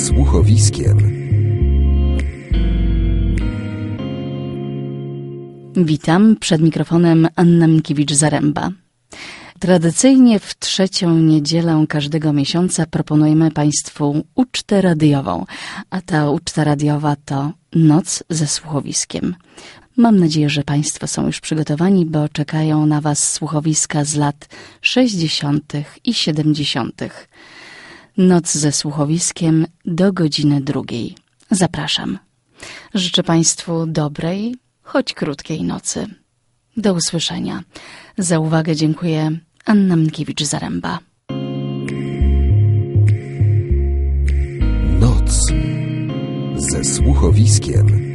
słuchowiskiem. Witam, przed mikrofonem Anna Minkiewicz-Zaręba. Tradycyjnie w trzecią niedzielę każdego miesiąca proponujemy Państwu ucztę radiową, a ta uczta radiowa to Noc ze słuchowiskiem. Mam nadzieję, że Państwo są już przygotowani, bo czekają na Was słuchowiska z lat 60. i 70. Noc ze słuchowiskiem do godziny 2. Zapraszam. Życzę Państwu dobrej, choć krótkiej nocy. Do usłyszenia. Za uwagę dziękuję. Anna Minkiewicz-Zaręba. Noc ze słuchowiskiem.